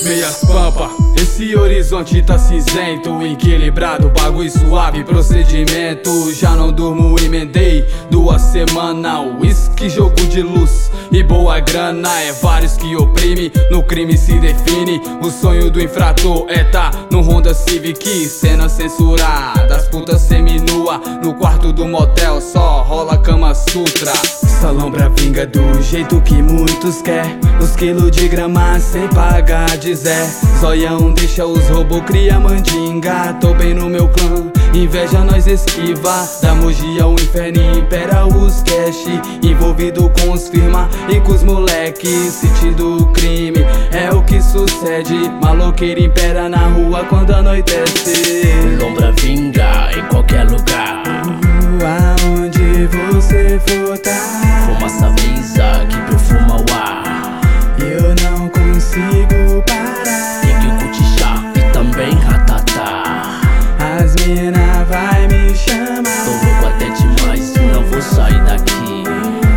Meias pampa, esse horizonte tá cinzento, equilibrado, bagulho suave, procedimento. Já não durmo, emendei 2 semanas. Whisky, jogo de luz e boa grana. É vários que oprime, no crime se define. O sonho do infrator é tá no Honda Civic. Cena censurada, as putas seminua. No quarto do motel só rola Kama Sutra. Essa lombra vinga do jeito que muitos quer. Os quilos de grama sem pagar de Zé. Zoião deixa os robô, cria mandinga. Tô bem no meu clã, inveja nós esquiva. Da Mogi ao inferno impera os cash. Envolvido com os firma e com os moleque. Sentido crime é o que sucede. Maloqueiro impera na rua quando anoitece. Lombra vinga em qualquer lugar. Aonde você for tá. Fumaça brisa que perfuma o ar. Eu não consigo parar. Tem que cochichar e também ratatá. As mina vai me chamar. Tô louco até demais, não vou sair daqui.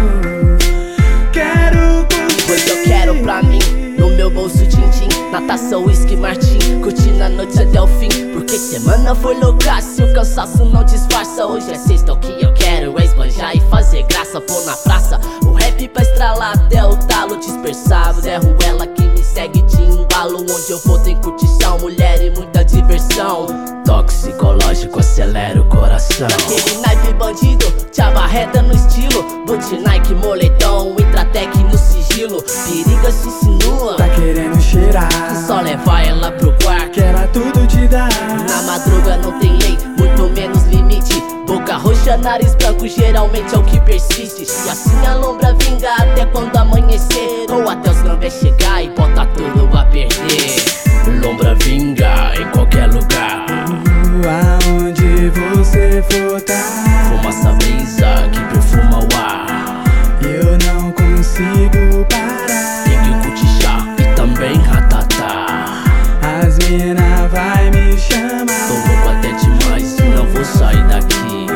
Quero curtir. Pois eu quero pra mim, no meu bolso din-din, natação, whisky, martim, curtindo a noite até o fim. Porque semana foi louca, se o cansaço não disfarça. Hoje é sexta, o que eu quero é esbanjar e fazer graça. Pôr na praça o rap pra estralar até o talo dispersar. Derro ela que me segue de embalo. Onde eu vou tem curtição, mulher e muita diversão. Toxicológico acelera o coração. Naquele naipe bandido, te abarreta no estilo. Boot Nike, moletom, Intratec no sigilo. Periga se insinua, Tá querendo cheirar, só levar ela pro quarto. que ela tudo te dá. Na madruga não tem lei, muito menos limite. Boca roxa, nariz branco, geralmente é o que persiste. E assim a lombra vinga até quando amanhecer. Ou até os gambés chegar e bota tudo a perder. Lombra vinga em qualquer lugar. Aonde você for tá. Fumaça brisa que perfuma o ar. Eu não consigo parar. Tem que cochichar e também ratatá. As mina vai me chamar. Tô louco até demais, não vou sair daqui.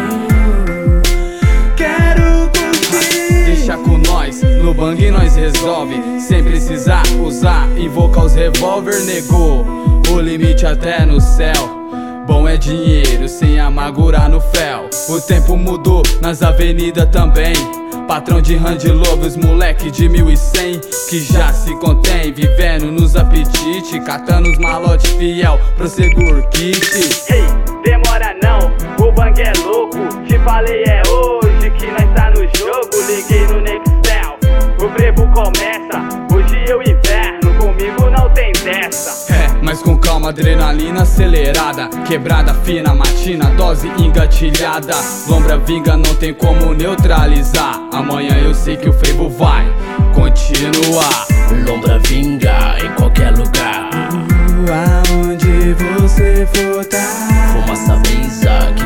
Quero curtir. Deixa com nós, no bang nós resolve. Sem precisar usar, invocar os revólver. Negou o limite até no céu. Bom é dinheiro sem amargurar no fel. O tempo mudou nas avenidas também. Patrão de Hand Love, os moleque de 1100 que já se contém, vivendo nos apetite, catando os malote fiel pro seguro kit. Hey, demora não, o bang é louco. Te falei é hoje que nós tá no jogo. Liguei no Nextel, o frevo começa. Hoje eu inverno, comigo não tem dessa. É, mas com calma, adrenalina acelerada. Quebrada fina, matina, dose engatilhada. Lombra vinga, não tem como neutralizar. Amanhã eu sei que o frevo vai continuar. Lombra vinga em qualquer lugar. Aonde você for tá. Fumaça brisa